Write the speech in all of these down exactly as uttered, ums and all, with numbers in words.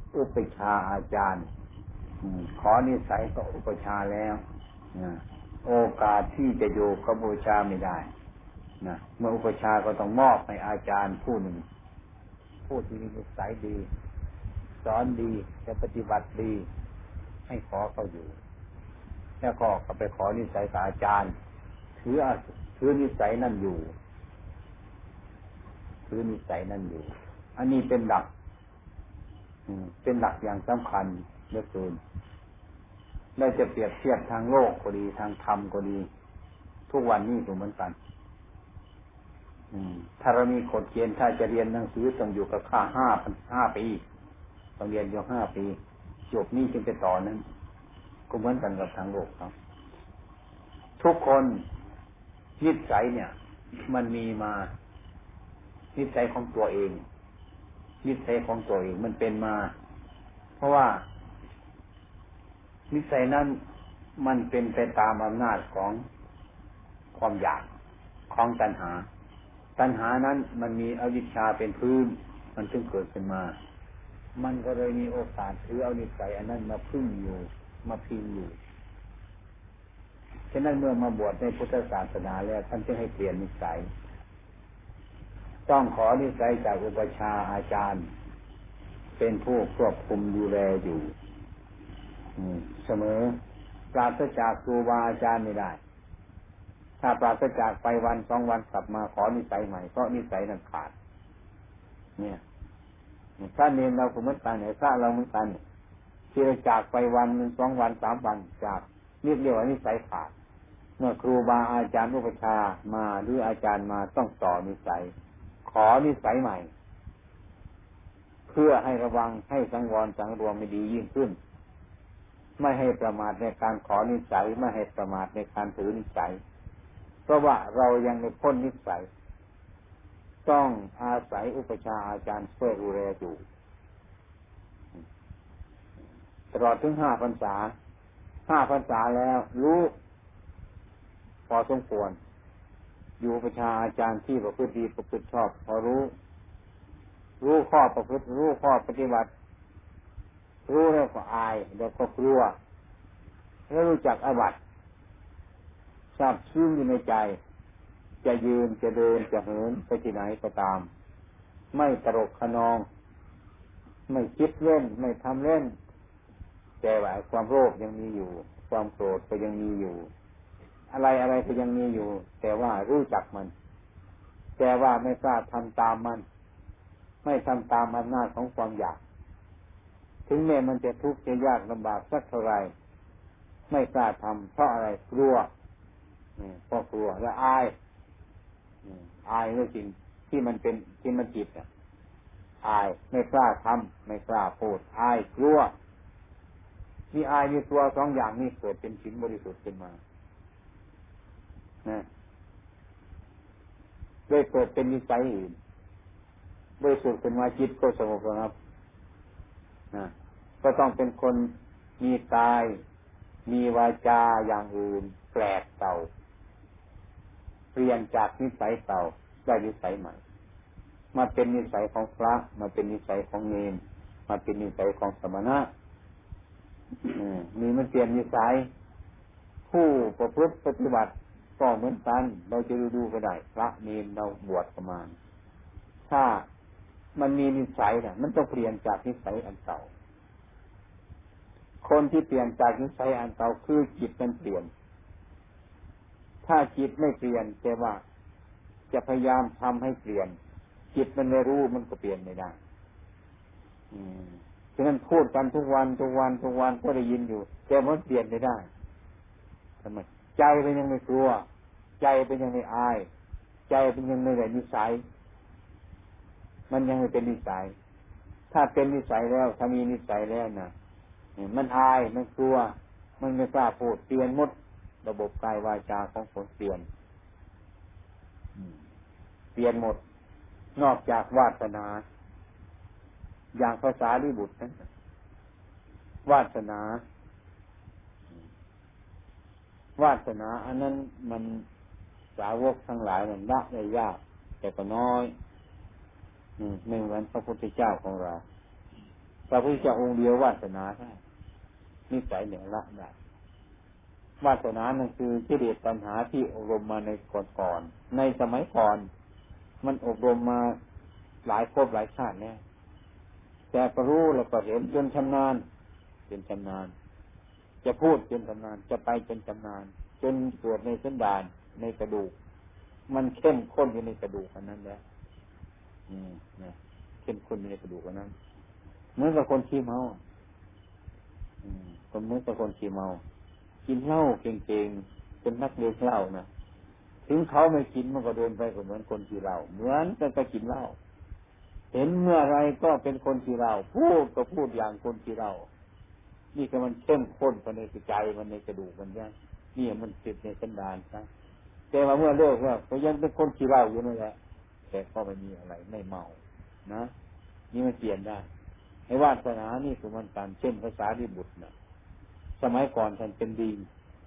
อุปชาอาจารย์ขอนิสัยก็อุปชาแล้วโอกาสที่จะอยู่กับบูชาไม่ได้นะเมื่ออุปชาก็ต้องมอบให้อาจารย์ผู้หนึ่งผู้ที่มีนิสัยดีสอนดีจะปฏิบัติดีให้ขอเขาอยู่แล้วก็ก็ไปขอนิสัยกับอาจารย์ถือถือนิสัยนั่นอยู่ถือนิสัยนั่นอยู่อันนี้เป็นหลักเป็นหลักอย่างสำคัญเหลือเกินเราจะเปรียบเทียบทางโลกก็ดีทางธรรมก็ดีทุกวันนี้ก็เหมือนกันถ้าเรามีกฎเกณฑ์ถ้าจะเรียนหนังสือต้องอยู่กับค่าห้าพันห้าปีต้องเรียนอยู่ห้าปีจบนี้จึงจะต่อนั้นก็เหมือนกันกับทางโลกครับทุกคนนิสัยเนี่ยมันมีมานิสัยของตัวเองนิสัยของตัวเองมันเป็นมาเพราะว่านิสัยนั้นมันเป็นไปตามอำนาจของความอยากของตัณหาตัณหานั้นมันมีอวิชชาเป็นพื้นมันจึงเกิดขึ้นมามันก็เลยมีโอกาสถือเอานิสัยอันนั้นมาพึ่งอยู่มาพิงอยู่ฉะนั้นเมื่อมาบวชในพุทธศาสนาแล้วท่านจึงให้เปลี่ยนนิสัยต้องขอนิสัยจากอุปชาอาจารย์เป็นผู้ควบคุมดูแลอยู่เสมอปราศจากครูบาอาจารย์ไม่ได้ถ้าปราศจากไปวันสองวันกลับมาขอนิสัยใหม่เพราะนิสัยนั้นขาดเนี่ยถ้าเนรเราสมมติกันเนี่ยถ้าเราเหมือนกันที่เราจากไปวันหนึ่งสองวันสามวันจากนี่เรียกว่านิสัยขาดเมื่อครูบาอาจารย์อุปชามาหรืออาจารย์มาต้องต่อนิสัยขอนิสัยใหม่เพื่อให้ระวังให้สังวรสังรวมไม่ดียิ่งขึ้นไม่ให้ประมาทในการขอนิสัยไม่ให้ประมาทในการถือนิสัยเพราะว่าเรายังไม่พ้นนิสัยต้องอาศัยอุปชาอาจารย์ช่วยดูแลอยู่ตลอดถึงห้าพรรษาห้าพรรษาแล้วรู้พอสมควรอยู่อุปชาอาจารย์ที่ประพฤติดีประพฤติชอบพอรู้รู้ข้อประพฤติรู้ข้อปฏิบัติรู้แล้วก็อายแล้วก็กลัวแล้วรู้จักอาบัติทราบซึ้งอยู่ในใจจะยืนจะเดินจะเหินไปที่ไหนก็ตามไม่ตลกขนองไม่คิดเล่นไม่ทำเล่นแต่ว่าความโลภยังมีอยู่ความโกรธก็ยังมีอยู่อะไรอะไรก็ยังมีอยู่แต่ว่ารู้จักมันแต่ว่าไม่กล้าทำตามมันไม่ทำตามอำนาจของความอยากถึงแม้มันจะทุกข์จะยากลำบากสักเท่าไรไม่กล้าทำเพราะอะไรกลัวเพราะกลัวและอายอายเรื่องจริงที่มันเป็นที่มันจิตอ่ะอายไม่กล้าทำไม่กล้าพูดอายกลัวมีอายมีตัวสองอย่างนี้เกิดเป็นศีลบริสุทธิ์ขึ้นมานะได้เกิดเป็นนิสัยอื่นบริสุทธิ์ขึ้นมาจิตก็สงบระงับนะก็ต้องเป็นคนมีกายมีวาจาอย่างอื่นแปลกเก่าเปลี่ยนจากนิสัยเก่าได้นิสัยใหม่มาเป็นนิสัยของพระมาเป็นนิสัยของเณรมาเป็นนิสัยของสมณะมีมันเปลี่ยนนิสัยผู้ประพฤติปฏิบัติก็เหมือนกันเราจะดูดูก็ได้พระเณรเราบวชประมาณถ้ามันมีนิสัยเนี่ยมันต้องเปลี่ยนจากนิสัยอันเก่าคนที่เปลี่ยนจากนิสัยอันเก่าคือจิตมันเปลี่ยนถ้าจิตไม่เปลี่ยนแต่ว่าจะพยายามทำให้เปลี่ยนจิตมันไม่รู้มันก็เปลี่ยนไม่ได้อืมฉะนั้นพูดกันทุกวันทุกวันทุกวันก็ได้ยินอยู่แต่มันเปลี่ยนไม่ได้ทำไมใจเป็นยังไม่กลัวใจเป็นยังไม่อายใจเป็นยังไม่ได้นิสัยมันยังไม่เป็นนิสัยถ้าเป็นนิสัยแล้วถ้ามีนิสัยแล้วนะมันอายมันกลัวมันไม่กล้าพูดเปลี่ยนหมดระบบกายวาจาของคนเปลี่ยนเปลี่ยนหมดนอกจากวาสนาอย่างภาษาลิบุตรนั้นวาสนาวาสนาอันนั้นมันสาวกทั้งหลายมันละได้ยากแต่ก็น้อยไม่เหมือนพระพุทธเจ้าของเราพระพุทธเจ้าองค์เดียววาสนาได้นิสัยเนี่ยละได้วาสนานั่นคือกิเลสตัณหาที่อบรมมาในก่อนๆในสมัยก่อนมันอบรมมาหลายภพหลายชาติแน่แต่ก็รู้แล้วก็เห็นจนชำนาญจนชำนาญจะพูดจนชำนาญจะไปจนชำนาญจนเกิดในสันดานในกระดูกมันเข้มข้นอยู่ในกระดูกอันนั้นแล้วอืมนะเข้มข้นอยู่ในกระดูกอันนั้นเหมือนกับคนขี้เมาอืมคนเหมือนกับคนขี้เมากินเหล้าเก่งๆเป็นนักเลงเหล้านะถึงเขาไม่กินมันก็เดินไปก็เหมือนคนขี้เหล้าเหมือนกันก็กินเหล้าเห็นเมื่อไรก็เป็นคนขี้เหล้าพูดก็พูดอย่างคนขี้เหล้านี่ก็มันเข้มข้นภายในใจมันในกระดูกมันยังนี่มันติดในสันดานนะแต่ว่าเมื่อเลิกแล้วก็ยังเป็นคนขี้เหล้าอยู่นั่นแหละแต่ก็ไม่มีอะไรไม่เมานะนี่มันเปลี่ยนได้ให้วาสนานี่คือมันการเช่นภาษาดิบุตรนะสมัยก่อนท่านเป็นลิง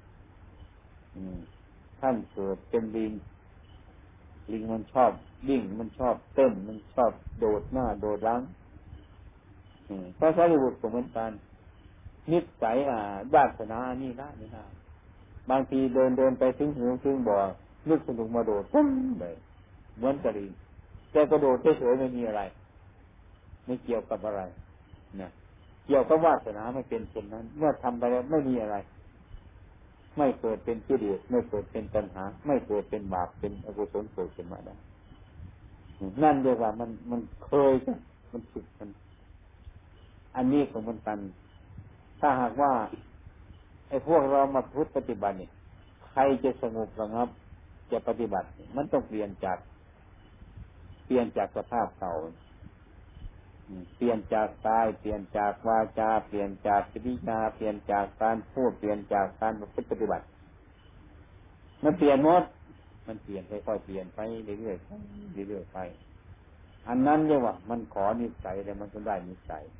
ท่านเกิดเป็นลิงลิงมันชอบวิ่งมันชอบเต้นมันชอบโดดหน้าโดดหลังภาษาดิบุตรเหมือนกันนิสัยอ่าวาสนานี่ละนี่ละบางทีเดินเดินไปถึงหูถึงบ่อนึกสนุกมาโดดปุ้งเลยเหมือนกระดิ่งแต่กระโดดเฉยๆไม่มีอะไรไม่เกี่ยวกับอะไรนะเกี่ยวกับวาสนาไม่เป็นเช่นนั้นเมื่อทำไปแล้วไม่มีอะไรไม่เกิดเป็นกิเลสไม่เกิดเป็นตัณหาไม่เกิดเป็นบาปเป็นอกุศลเกิดขึ้นมาได้นั่นเรียกว่ามันมันเคยกันมันฝึกกันอันนี้ของมันกันถ้าหากว่าไอ้พวกเรามาพุทธปฏิบัติเนี่ยใครจะสงบระงับจะปฏิบัติมันต้องเปลี่ยนจากเปลี่ยนจากสภาพเก่าเปลี่ยนจากกายเปลี่ยนจากวาจาเปลี่ยนจากกิริยาเปลี่ยนจากการพูดเปลี่ยนจากการปฏิบัติมันเปลี่ยนหมดมันเปลี่ยนค่อยๆเปลี่ยนไปเรื่อยๆเรื่อยๆไปอันนั้นเรียกว่ามันขอนิสัยแล้วมันก็ได้นิสัย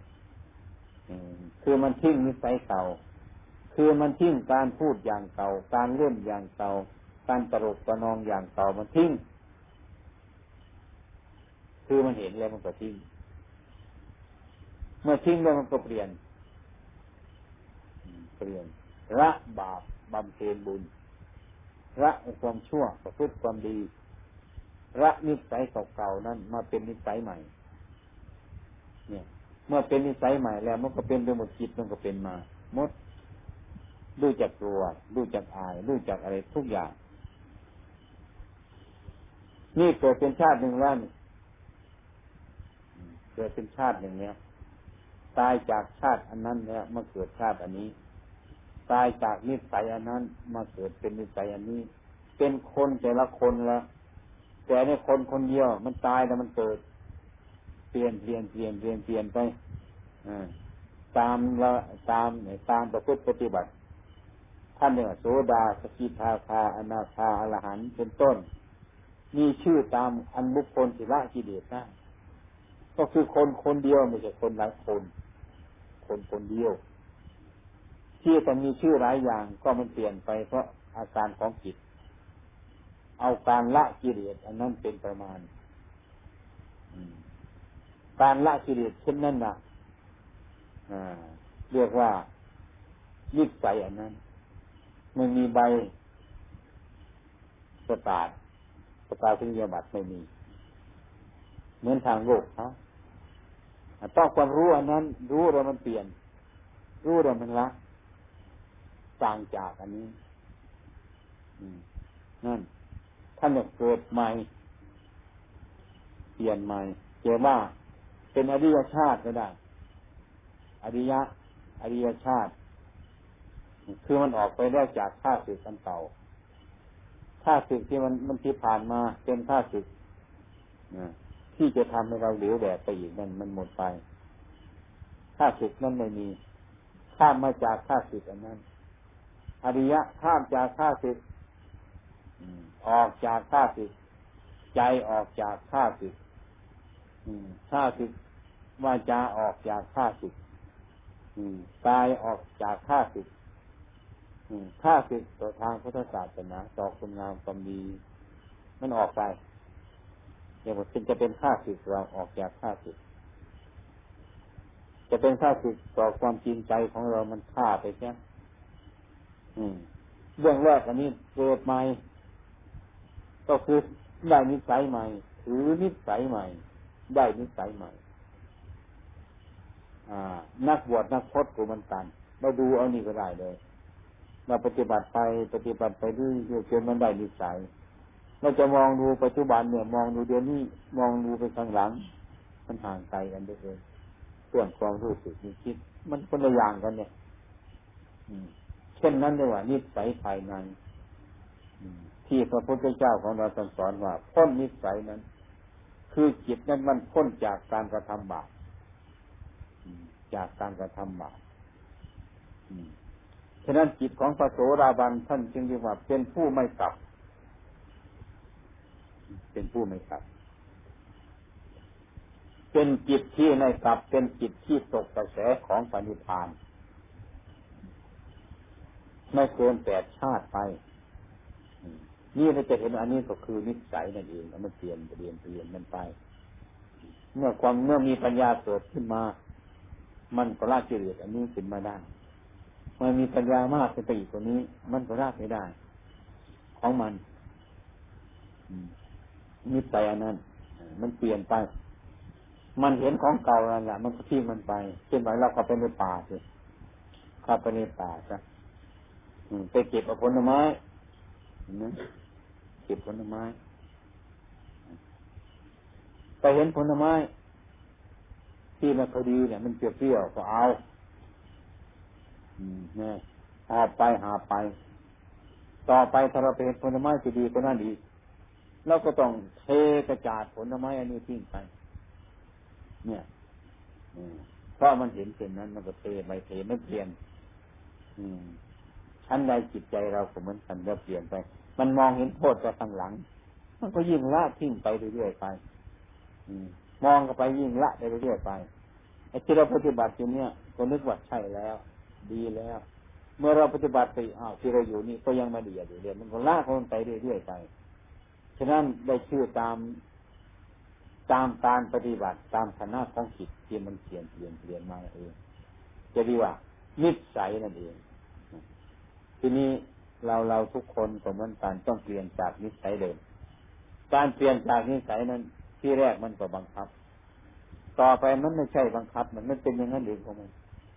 คือมันทิ้งนิสัยเก่าคือมันทิ้งการพูดอย่างเก่าการเล่นอย่างเก่าการตลกประนองอย่างเก่ามันทิ้งคือมันเห็นแล้วมันก็ทิ้งเมื่อทิ้งแล้วมันก็เปลี่ยนเปลี่ยนละบาปบำเพ็ญบุญละความชั่วประพฤติความดีละนิสัยเก่าๆนั้นมาเป็นนิสัยใหม่เนี่ยเมื่อเป็นนิสัยใหม่แล้วมันก็เป็นไปหมดจิตมันก็เป็นมาหมดรู้จักกลัวรู้จักอายรู้จักอะไรทุกอย่างนี่เกิดเป็นชาติหนึ่งแล้วเกิดเป็นชาติหนึ่งเนี้ยตายจากชาติอันนั้นแล้วมาเกิดชาติอันนี้ตายจากนิสัยอันนั้นมาเกิดเป็นนิสัยอันนี้เป็นคนแต่ละคนละแต่ในคนคนเดียวมันตายแล้วมันเกิดเปลี่ยนเปลี่ยนเปลี่ยนเปลี่ยนเปลี่ยนไปตามละตามตามประพฤติปฏิบัติท่านเนี่ยโสดาสกิทาคาอนาคาอรหันต์เป็นต้นมีชื่อตามอันบุคคลที่ละกิเลสได้ก็คือคนคนเดียวไม่ใช่คนหลายคนคนคนเดียวที่แต่มีชื่อหลายอย่างก็มันเปลี่ยนไปเพราะอาการของจิตเอาการละกิเลสอันนั้นเป็นประมาณการละกิเลสเช่นนั้นนะเรียกว่ายิบใสอันนั้นไม่มีใบประกาศประกาศสัญญาบัตรไม่มีเหมือนทางโลกเขาต้องความรู้อันนั้นรู้แล้วมันเปลี่ยนรู้แล้วมันละต่างจากอันนี้นั่นท่านเนี่ยเกิดใหม่เปลี่ยนใหม่เจอว่าเป็นอริยชาติก็ได้อริยะอริยชาติคือมันออกไปได้จากข้าศึกอันเก่าข้าศึกที่มันมันที่ผ่านมาเป็นข้าศึกที่จะทำให้เราเหลวแดดไปอีกนั่นมันหมดไปข้าศึกนั้นไม่มีข้ามมาจากข้าศึกอันนั้นอริยะข้ามจากข้าศึกออกจากข้าศึกใจออกจากข้าศึกข้าศึกวาจาออกจากข้าศึกกายออกจากข้าศึกข้าศึกต่อทางพุทธศาสนาต่อคุณงามความดีมันออกไปเดี๋ยวมันจะเป็นข้าศึกเราออกจากข้าศึกจะเป็นข้าศึกต่อความจริงใจของเรามันฆ่าไปแค่เรื่องแรกอันนี้เกิดใหม่ก็คือได้นิสัยใหม่ถือนิสัยใหม่ได้นิสัยใหม่นักบวชนักพจน์กูมันกันเราดูเอานี่ก็ได้เลยเราปฏิบัติไปปฏิบัติไปเรื่อยๆจนมันได้นิสัยเราจะมองดูปัจจุบันเนี่ยมองดูเดี๋ยวนี้มองดูไปข้างหลังมันห่างไกลกันด้วยเลยเรื่องความรู้สึกนึกคิดมันคนละอย่างกันเนี่ยเช่นนั้นเลยว่านิสัยภายในที่พระพุทธเจ้าของเราสอนว่าพ้นนิสัยนั้นคือจิตนั้นมันพ้นจากการกระทำบาปจากการกระทำบาปฉะนั้นจิตของพระโสดาบันท่านจึงเรียกว่าเป็นผู้ไม่กลับเป็นผู้ไม่กลับเป็นจิตที่ไม่กลับเป็นจิตที่ตกกระแสของปณิพานไม่เกินแปดชาติไปนี่เราจะเห็นอันนี้ก็คือนิสัยนั่นเองมันเปลี่ยนเปลี่ยนเปลี่ยนมันไปเมื่อความเมื่อมีปัญญาเกิดขึ้นมามันก็ละกิเลสอันนี้ขึ้นมาได้เมื่อมีปัญญามากขึ้นไปอีกกว่านี้มันก็ละไม่ได้ของมันนิสัยอันนั้นมันเปลี่ยนไปมันเห็นของเก่าแล้วแหละมันก็ทิ้งมันไปเช่นว่าเราเข้าไปในป่าสิเข้าไปในป่าซะไปเก็บผลไม้นะเก็บผลไม้ไปเห็นผลไม้ที่มันพอดีเนี่ยมันเปรี้ยวๆก็เอาเนี่ยหาไปหาไปต่อไปถ้าเราไปเห็นผลไม้ที่ดีก็น่าดีเราก็ต้องเทกระจาดผลไม้อันนี้ทิ้งไปเนี่ยเพราะมันเห็นเช่นนั้นมันก็เทไม่เทไม่เปลี่ยนชั้นใดจิตใจเราก็เหมือนกันจะเปลี่ยนไปมันมองเห็นโทษจากข้างหลังมันก็ยิ่งละทิ้งไปเรื่อยๆไปมองก็ไปยิ่งละไปเรื่อยๆไปไอ้ที่เราปฏิบัติอยู่เนี่ยก็นึกว่าใช่แล้วดีแล้วเมื่อเราปฏิบัติไปอ้าวที่เราอยู่นี่ก็ยังไม่ดีอยู่เรื่อยมันก็ละคนไปเรื่อยๆไปฉะนั้นได้ชื่อตามตามการปฏิบัติตามฐานะของจิตที่มันเปลี่ยนเปลี่ยนเปลี่ยนมาเองจะเรียกว่านิสัยนั่นเองทีนี้เราเราทุกคนก็เหมือนกันต้องเปลี่ยนจากนิสัยเดิมการเปลี่ยนจากนิสัยนั้นที่แรกมันก็บังคับต่อไปมันไม่ใช่บังคับมันมันเป็นอย่างนั้นเองของมัน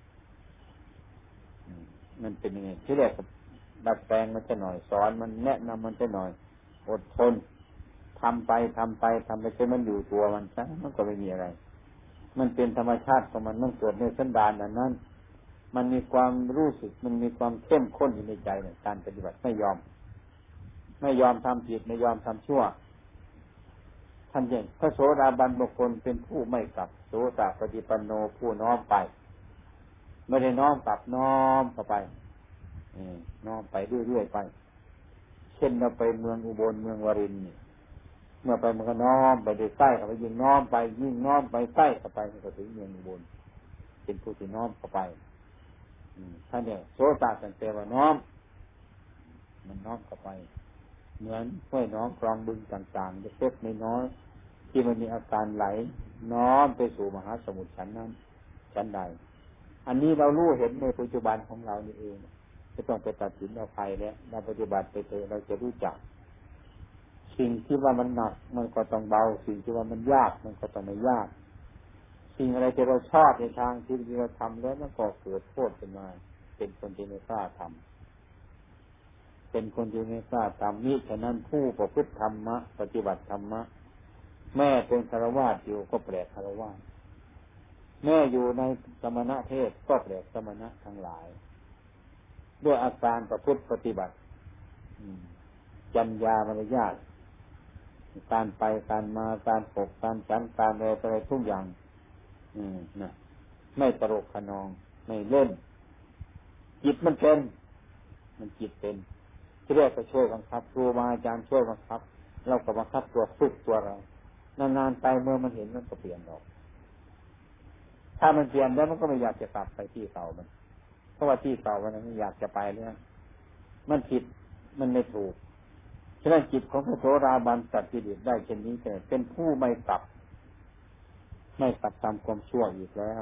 มันเป็นยังไงที่แรกก็ดัดแปลงมันจะหน่อยสอนมันแนะนำมันจะหน่อยอดทนทำไปทำไปทำไปจนมันอยู่ตัวมันซะมันก็ไม่มีอะไรมันเป็นธรรมชาติของมันมันเกิดในสันดานอันนั้นมันมีความรู้สึกมันมีความเข้มข้นอยู่ในใจในการปฏิบัติไม่ยอมไม่ยอมทำผิดไม่ยอมทำชั่วท่านอย่างพระโสดาบันบุคคลเป็นผู้ไม่กลับโสตปฏิปันโนผู้น้อมไปไม่ได้น้อมกลับน้อมเข้าไปน้อมไปเรื่อยๆไปเช่นเราไปเมืองอุบลเมืองวรินทร์เมื่อไปมันก็น้อมไปใกล้เข้าไปยิ่งน้อมไปยิ่งน้อมไปใกล้เข้าไปมันก็ถึงเมืองอุบลเป็นผู้ที่น้อมเข้าไปท่านเนี่ยโสตสันเตวน้อมมันน้อมเข้าไปเหมือนห้วยน้องคลองบึงต่างๆเล็กๆน้อยๆที่มันมีอาการไหลน้อมไปสู่มหาสมุทรชั้นนั้นชั้นใดอันนี้เรารู้เห็นในปัจจุบันของเรานี่เองจะต้องไปตัดสินเอาภัยแล้วเราปฏิบัติไปเถอะเราจะรู้จักสิ่งที่ว่ามันหนักมันก็ต้องเบาสิ่งที่ว่ามันยากมันก็ต้องไม่ยากสิ่งอะไรที่เราชอบในทางที่เราทำแล้วมันก็เกิดโทษขึ้นมาเป็นคนที่ไม่กล้าทำเป็นคนที่ไม่กล้าทำนี่ฉะนั้นผู้ประพฤติธรรมะปฏิบัติธรรมะแม่เป็นฆราวาสอยู่ก็แปลกฆราวาสแม่อยู่ในสมณะเพศก็แปลกสมณะทั้งหลายด้วยอาการประพฤติปฏิบัติจัญญามารยาทการไปการมาการปกการฉันการอะไรอะไรทุกอย่างนะไม่ตลกขนองไม่เล่นจิตมันเป็นมันจิตเป็นที่แรกก็ช่วยบังคับครูบาอาจารย์ช่วยบังคับเราก็บังคับตัวฝึกตัวเรานานๆไปเมื่อมันเห็นมันก็เปลี่ยนออกถ้ามันเปลี่ยนแล้วมันก็ไม่อยากจะกลับไปที่เก่ามันเพราะว่าที่เก่ามันไม่อยากจะไปแล้วมันผิดมันไม่ถูกฉะนั้นจิตของพระโสดาบันตัดกิเลสได้เช่นนี้แต่เป็นผู้ไม่กลับไม่กลับทำความชั่วอีกแล้ว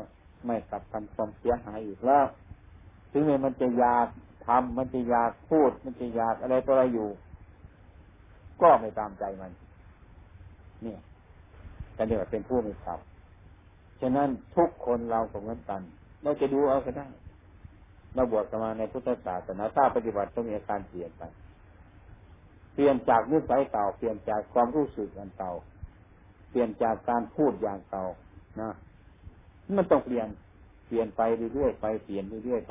ไม่กลับทำความเสียหายอีกแล้วถึงแม้มันจะอยากทำมันจะอยากพูดมันจะอยากอะไรต่ออะไรอยู่ก็ไม่ตามใจมันเนี่ยก็เรียกว่าเป็นผู้ไม่ทำฉะนั้นทุกคนเราก็เหมือนกันเราจะดูเอาก็ได้เราบวชมาในพุทธศาสนาถ้าปฏิบัติต้องมีอาการเปลี่ยนไปเปลี่ยนจากนิสัยเก่าเปลี่ยนจากความรู้สึกอันเก่าเปลี่ยนจากการพูดอย่างเก่านะมันต้องเปลี่ยนเปลี่ยนไปเรื่อยๆไปเปลี่ยนเรื่อยๆไป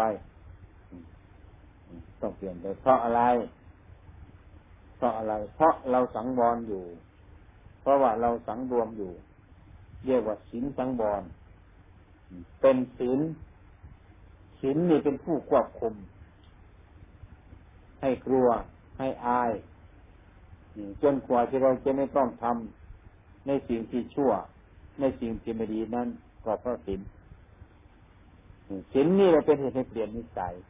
ต้องเปลี่ยนไปเพราะอะไรเพราะอะไรเพราะเราสังวรอยู่เพราะว่าเราสังรวมอยู่เรียกว่าศีลสังวรเป็นศีลศีลนี่เป็นผู้ควบคุมให้กลัวให้อายจนกว่าที่เราจะไม่ต้องทำในสิ่งที่ชั่วในสิ่งที่ไม่ดีนั้นก็เพราะศีลศีลนี่เราเป็นเหตุให้เปลี่ยนนิสัย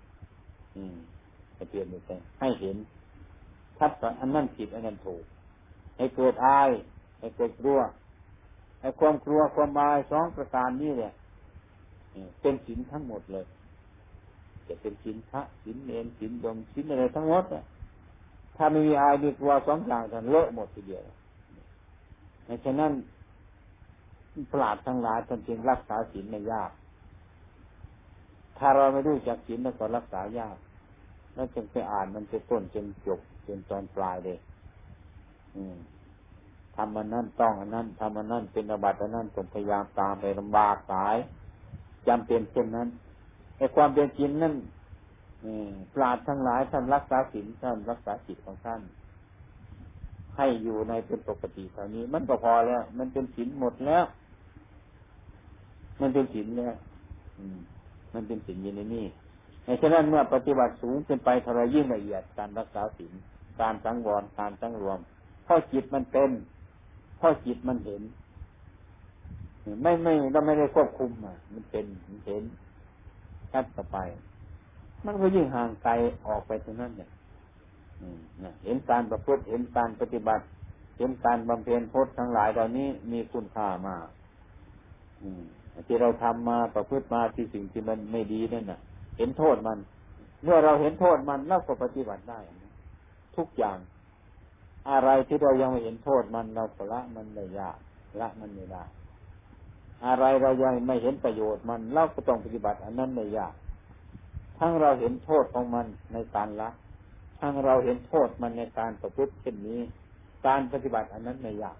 ให้เปลี่ยนนิสัยให้เห็นทัดอันนั้นผิดอันนั้นถูกให้เกิดอายให้เกิดกลัวให้ความกลัวความอายสองประการนี้เนี่ยเป็นศีลทั้งหมดเลยจะเป็นศีลพระศีลเณรศีลโยมศีลอะไรทั้งหมดเนี่ยถ้าไม่มีอายมีกลัวสองอย่างกันเลอะหมดทีเดียวในฉะนั้นปราชญ์ทั้งหลายท่านจึงรักษาศีลไม่ยากถ้าเราไม่รู้จักศีลแล้วก็รักษายากแล้วจึงไปอ่านมันจะต้นจนจบจนตอนปลายเลยอืมทำมันนั่นต้องอันนั้นทำมันนั่นเป็นอาบัติอันนั้นต้องพยายามตามไปลำบากสายจำเป็นเช่นนั้นไอ้ความเป็นจริงนั่นปราชญ์ทั้งหลายท่านรักษาศีลท่านรักษาจิตของท่านให้อยู่ในเป็นปกติเท่านี้มันก็พอแล้วมันเป็นศีลหมดแล้วมันเป็นศีลแล้วมันเป็นศีลอยู่ในนี้ในฉะนั้นเมื่อปฏิบัติสูงขึ้นไปเท่าไรยิ่งละเอียดการรักษาศีลการสังวรการสังรวมเพราะจิตมันเป็นเพราะจิตมันเห็นไม่ไม่เราไม่ได้ควบคุมอ่ะมันเป็นมันเห็นชัดต่อไปมันก็ยิ่งห่างไกลออกไปตรงนั้นเนี่ยเห็นการประพฤติเห็นการปฏิบัติเห็นการบำเพ็ญพจน์ทั้งหลายเหล่านี้มีคุณค่ามากที่เราทำมาประพฤติมาที่สิ่งที่มันไม่ดีนั่นน่ะเห็นโทษมันเมื่อเราเห็นโทษมันเราก็ปฏิบัติได้ทุกอย่างอะไรที่เรายังไม่เห็นโทษมันเราก็ละมันไม่ยากละมันไม่ได้อะไรเรายังไม่เห็นประโยชน์มันเราก็ต้องปฏิบัติอันนั้นไม่ยากทั้งเราเห็นโทษของมันในการละทั้งเราเห็นโทษมันในการประพฤติเช่นนี้การปฏิบัติอันนั้นไม่ยาก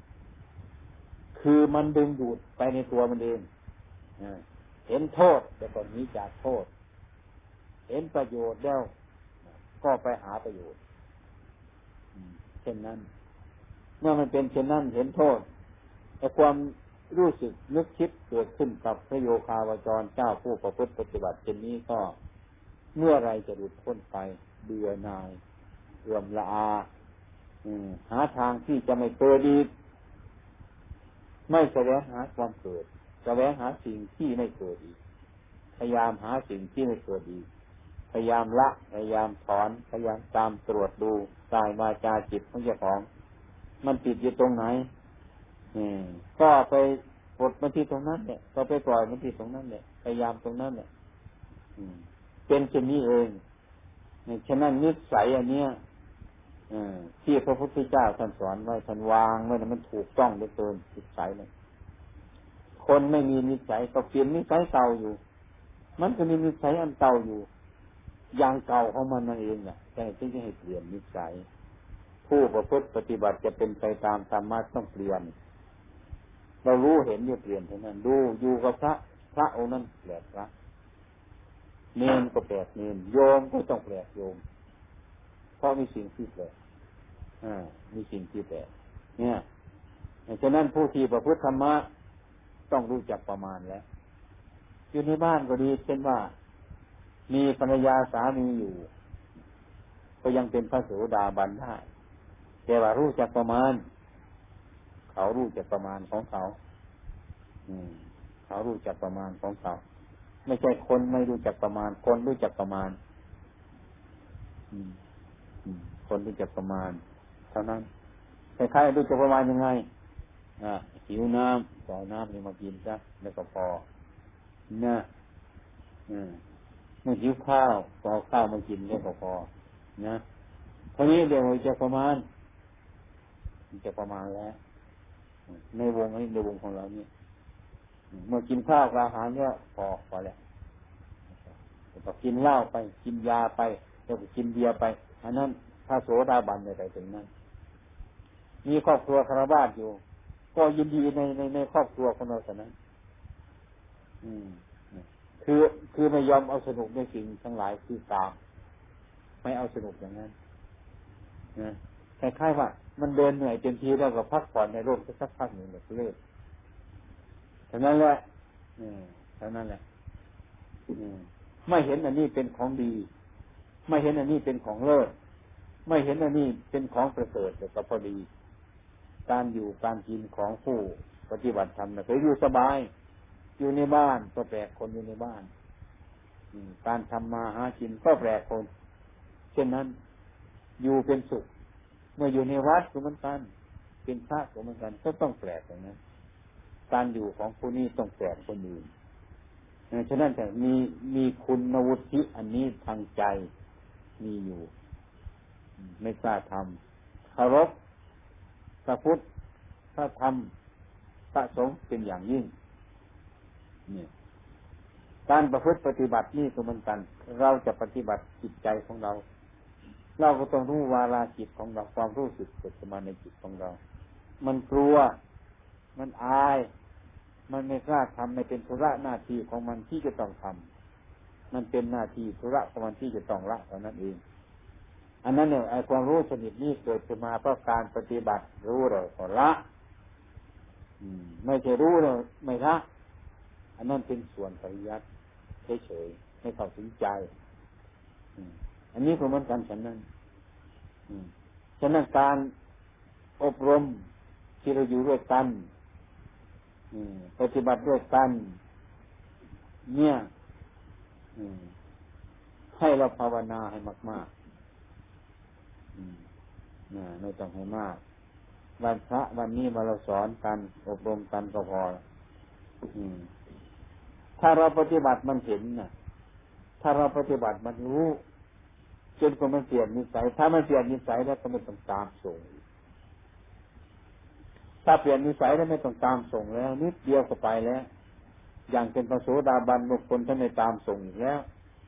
คือมันดึงดูดไปในตัวมันเองเห็นโทษแต่ก็หนีจากโทษเห็นประโยชน์แล้วก็ไปหาประโยชน์เช่นนั้นเมื่อมันเป็นเช่นนั้นเห็นโทษแต่ความรู้สึกนึกคิดเกิดขึ้นกับพระโยคาวจรเจ้าผู้ประพฤติปฏิบัติเช่นนี้ก็เมื่อไรจะหลุดพ้นไปเบื่อหน่ายเอื่อมละอาหาทางที่จะไม่เกิดอีกไม่แสวงหาความเกิดแสวงหาสิ่งที่ไม่เกิดอีกพยายามหาสิ่งที่ไม่เกิดอีกพยายามละพยายามถอนพยายามตามตรวจดูกายวาจาจิตของเจ้าของมันติดอยู่ตรงไหนก็ไปปลดมันที่ตรงนั้นเนี่ยก็ไปปล่อยมันที่ตรงนั้นเนี่ยพยายามตรงนั้นเนี่ยเป็นเช่นนี้เองฉะนั้นนิสัยอันเนี้ยที่พระพุทธเจ้าท่านสอนไว้ท่านวางไว้มันถูกต้องเหลือเกินนิสัยเนี่ยคนไม่มีนิสัยก็เปลี่ยนนิสัยเก่าอยู่มันก็มีนิสัยอันเก่าอยู่อย่างเก่าของมันนั่นเองแหละแต่ที่จะให้เปลี่ยนนิสัยผู้ประพฤติปฏิบัติจะเป็นไปตามธรรมะต้องเปลี่ยนเรารู้เห็นอยู่เปลี่ยนเท่านั้นดูอยู่กับพระพระองค์นั้นแปลกพระเนรก็แปลกเนรโยมก็ต้องแปลกโยมเพราะมีสิ่งที่แปลกอ่ามีสิ่งที่แปลกเนี่ยฉะนั้นผู้ที่ประพฤติธรรมะต้องรู้จักประมาณแล้วอยู่ในบ้านก็ดีเช่นว่ามีภรรยาสามีอยู่ก็ยังเป็นพระโสดาบันได้แต่ว่ารู้จักประมาณเขารู้จักประมาณของเขาอืมเขารู้จักประมาณของเขาไม่ใช่คนไม่รู้จักประมาณคนรู้จักประมาณอืมอืมคนรู้จักประมาณเท่านั้นใครๆรู้จักประมาณยังไงอ่าหิวน้ำก็เอาน้ำนี่มากินซะแล้วก็พอนะอืมเมื่อหิวข้าวก็เอาข้าวมากินก็พอนะทีนี้เดี๋ยวจะประมาณจะประมาณแล้วในวงนี้ในวงของเราเนี่ยเมื่อกินข้าวอาหารเนี่ยพอพอแล้วก็กินเหล้าไปกินยาไปแล้วก็กินเบียร์ไปอันนั้นถ้าโสดาบันอะไรถึงนั้นมีครอบครัวคารวะอยู่ก็ยินดีในในในครอบครัวของเราแต่นั้นอืมคือคือไม่ยอมเอาสนุกในสิ่งทั้งหลายคือตามไม่เอาสนุกอย่างนั้นนะคล้ายๆว่ามันเดินเหนื่อยเต็มทีแล้วก็พักผ่อนในโลกสักพักหนึ่งแบบเลิกเท่านั้นแหละอืมเท่านั้นแหละอืมไม่เห็นอันนี้เป็นของดีไม่เห็นอันนี้เป็นของเลิศไม่เห็นอันนี้เป็นของประเสริฐแต่ก็พอดีการอยู่การกินของผู้ปฏิบัติธรรมนะเคยอยู่สบายอยู่ในบ้านก็แปลกคนอยู่ในบ้านการทำมาหากินก็แปลกคนเช่นนั้นอยู่เป็นสุขเมื่ออยู่ในวัดก็เหมือนกันเป็นพระก็เหมือนกันก็ต้องแปลกอย่างนั้นการอยู่ของผู้นี้ต้องแปลกคนอื่นฉะนั้นแต่มีมีคุณวุฒิอันนี้ทางใจมีอยู่ไม่กล้าทำเคารพพระพุทธพระธรรมพระสงฆ์เป็นอย่างยิ่งเนี่ยการประพฤติปฏิบัตินี่ก็เหมือนกันเราจะปฏิบัติจิตใจของเราเราก็ต้องรู้วาระจิตของเราความรู้สึกเกิดขึ้นมาในจิตของเรามันกลัวมันอายมันไม่กล้าทำไม่เป็นธุระหน้าที่ของมันที่จะต้องทำมันเป็นหน้าที่ธุระของมันที่จะต้องละเท่านั้นเองอันนั้นเนี่ยไอ้ความรู้ชนิดนี้เกิดขึ้นมาเพราะการปฏิบัติรู้เราก็ละไม่ใช่รู้เราไม่ละอันนั้นเป็นส่วนปริยัติเฉยๆไม่เข้าถึงใจอันนี้ก็เหมือนกันฉะนั้นฉะนั้นการอบรมที่เราอยู่ด้วยกันปฏิบัติด้วยกันเนี่ยให้เราภาวนาให้มากๆไม่ต้องให้มากวันพระวันนี้มาเราสอนกันอบรมกันก็พอถ้าเราปฏิบัติมันเห็นนะถ้าเราปฏิบัติมันรู้จนกว่ามันเปลี่ยนนิสัยถ้ามันเปลี่ยนนิสัยแล้วก็ไม่ต้องตามส่งถ้าเปลี่ยนนิสัยแล้วไม่ต้องตามส่งแล้วนิดเดียวก็ไปแล้วอย่างเป็นพระโสดาบันบางคนท่านไม่ตามส่งอีกแล้ว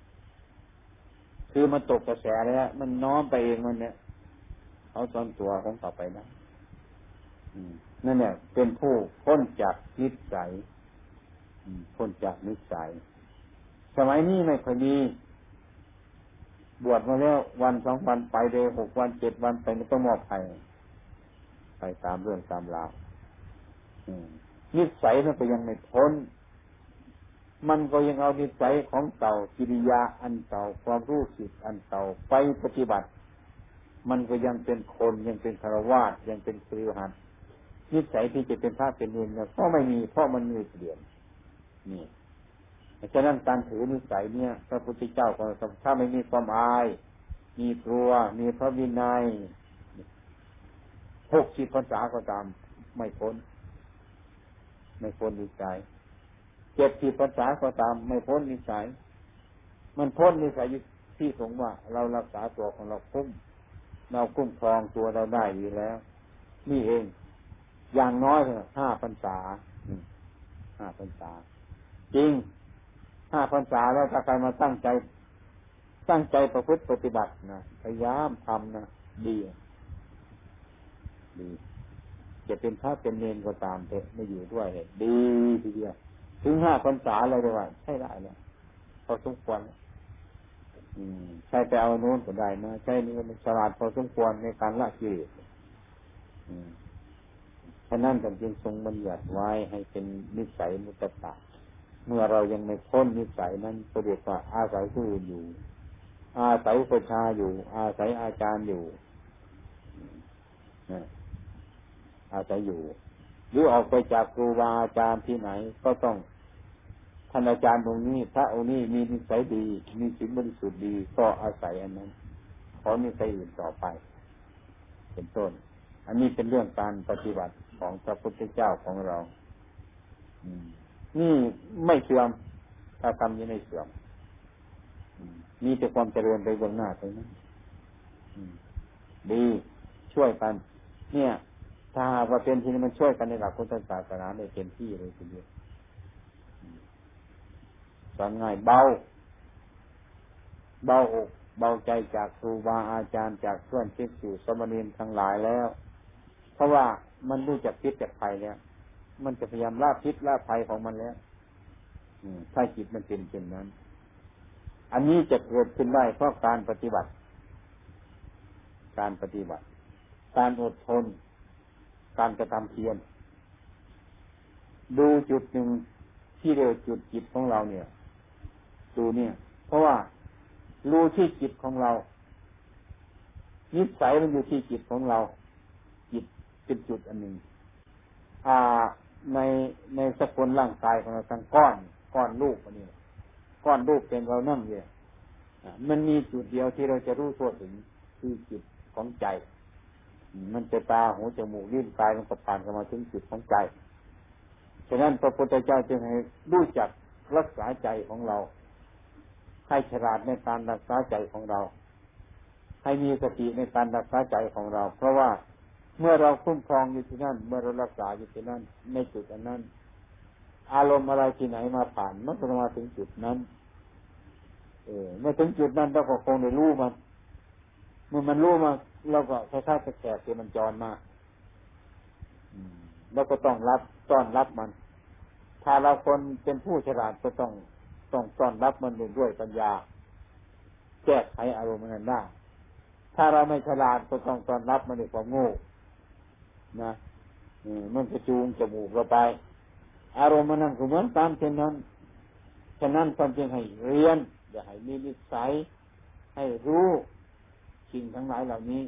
คือมันตกกระแสแล้วมันน้อมไปเองมันเนี่ยเขาตอนตัวของต่อไปนะนั่นเนี่ยเป็นผู้พ้นจากนิสัยพ้นจากนิสัยสมัยนี้ไม่ค่อยมีบวชมาแล้ววันสองวันไปเลยหกวันเจ็ดวันไปไม่ต้องมอบใครไปตามเรื่องตามราวนิสัยมันก็ยังไม่พ้นมันก็ยังเอานิสัยของเก่ากิริยาอันเก่าความรู้สึกอันเก่าไปปฏิบัติมันก็ยังเป็นคนยังเป็นฆราวาสยังเป็นคฤหัสถ์นิสัยที่จะเป็นพระเป็นเนรก็ไม่มีเพราะมันไม่เปลี่ยนนี่ฉะนั้นการถือนิสัยเนี่ยพระพุทธเจ้าก็ถ้าไม่มีความอายมีกลัวมีพระวินัยหกสิบพรรษาก็ตามไม่พ้นไม่พ้นนิสัยเจ็ดสิบพรรษาก็ตามไม่พ้นนิสัยมันพ้นนิสัยที่สงว่าเรารักษาตัวของเราคุ้มเราคุ้มครองตัวเราได้ดีแล้วนี่เองอย่างน้อยห้าพรรษาห้าพรรษาจริงห้าพรรษาแล้วถ้าใครมาตั้งใจตั้งใจประพฤติปฏิบัตินะพยายามทำนะดีดีจะเป็นพระเป็นเนรก็ตามเถอะไม่อยู่ด้วยเลยดีทีเดียวถึงห้าพรรษาเลยดีกว่าใช่ได้แล้วพอสมควรใช่ไปเอาโน้นก็ได้นะใช่นี่ก็ฉลาดพอสมควรในการละกิเลสฉะนั้นท่านจึงทรงบัญญัติไว้ให้เป็นนิสัยมุตตะเมื่อเรายังไม่พ้นนิสัยนั้นก็เรียกว่าอาศัยผู้อื่นอยู่อาศัยประชาอยู่อาศัยอาจารย์อยู่อาศัยอยู่หรือออกไปจากครูบาอาจารย์ที่ไหนก็ต้องท่านอาจารย์ตรงนี้พระองค์นี้มีนิสัยดีมีศีลบริสุทธิ์ดีก็อาศัยอันนั้นขอนิสัยอื่นต่อไปเป็นต้นอันนี้เป็นเรื่องการปฏิบัติของพระพุทธเจ้าของเรานี่ไม่เสื่อมถ้าทำยังไม่เสื่อมมีแต่ความเจริญไปบนหน้าตรงนั้นดีช่วยกันเนี่ยถ้าว่าเป็นที่นี้มันช่วยกันในหลักพุทธศาสนาได้เต็มที่เลยทีเดียวสอนง่ายเบาเบาอกเบาใจจากครูบาอาจารย์จากเพื่อนภิกษุสมณีทั้งหลายแล้วเพราะว่ามันรู้จักพิษจักภัยแล้วมันจะพยายามละพิษละภัยของมันแล้วถ้าจิตมันเป็นเช่นนั้นอันนี้จะเกิดขึ้นได้เพราะการปฏิบัติการปฏิบัติการอดทนการกระทำเพียรดูจุดหนึ่งที่เรียกจุดจิตของเราเนี่ยดูเนี่ยเพราะว่ารู้ที่จิตของเรานิสัยมันอยู่ที่จิตของเราจิตเป็นจุดอันหนึ่งอ่าในในสกุลร่างกายของเราทั้งก้อนก้อนรูปอันนี้ก้อนรูปเป็นเรานั่งอยู่มันมีจุดเดียวที่เราจะรู้ทั่วถึงคือจิตของใจมันจะตาหูจมูกลิ้นกายมันก็ผ่านเข้ามาถึงจุดของใจฉะนั้นพระพุทธเจ้าจึงให้รู้จักรักษาใจของเราให้ฉลาดในการรักษาใจของเราให้มีสติในการรักษาใจของเราเพราะว่าเมื่อเราคุ้มครองอยู่ที่นั่นเมื่อเรารักษาอยู่ที่นั่นในจุดอันนั้นอารมณ์อะไรที่ไหนมาผ่านมันก็มาถึงจุดนั้นเออเมื่อถึงจุดนั้นเราก็คงได้รู้มันเมื่อมันรู้มาเราก็คล้ายๆกับแขกที่มันจรมาเราก็ต้องรับต้อนรับมันถ้าเราคนเป็นผู้ฉลาดก็ต้องต้องต้อนรับมันด้วยปัญญาแก้ไขอารมณ์นั้นได้ถ้าเราไม่ฉลาดก็ต้องต้อนรับมันด้วยความโง่นะมันจะจูงจมูกเราไปอารมณ์มันนั่นก็เหมือนตามเช่นนั้นฉะนั้นความจริงให้เรียนอย่าให้มีนิสัยให้รู้สิ่งทั้งหลายเหล่านี้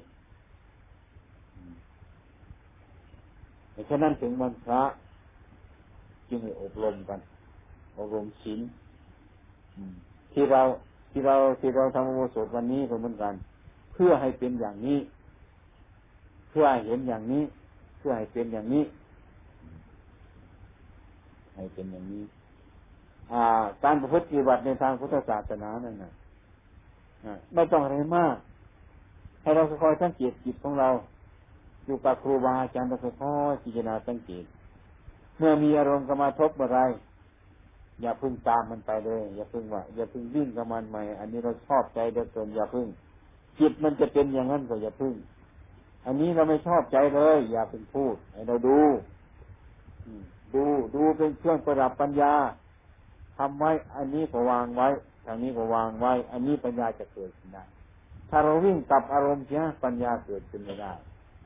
ฉะนั้นถึงวันพระจึงให้อบรมกันอบรมศีลที่เราที่เราที่เราทำอุโบสถวันนี้ก็เหมือนกันเพื่อให้เป็นอย่างนี้เพื่อให้เห็นอย่างนี้เพื่อให้เป็นอย่างนี้ให้เป็นอย่างนี้การประพฤติปฏิบัติในทางพุทธศาสนานั่นน่ะไม่ต้องอะไรมากให้เราค่อยๆสังเกตจิตของเราอยู่กับครูบาอาจารย์เราค่อยๆพิจารณาสังเกตเมื่อมีอารมณ์เข้ามาทบอะไรอย่าพึ่งตามมันไปเลยอย่าพึ่งว่าอย่าพึ่งวิ่งกับมันใหม่อันนี้เราชอบใจเดือดเกินอย่าพึ่งจิตมันจะเป็นอย่างนั้นก็อย่าพึ่งอันนี้เราไม่ชอบใจเลยอย่าพึ่งพูดให้เราดูดูดูเป็นเครื่องประดับปัญญาทำไว้อันนี้ก็วางไว้ทางนี้ก็วางไว้อันนี้ปัญญาจะเกิดขึ้นได้ถ้าเราวิ่งกับอารมณ์เสียปัญญาเกิดขึ้นไม่ได้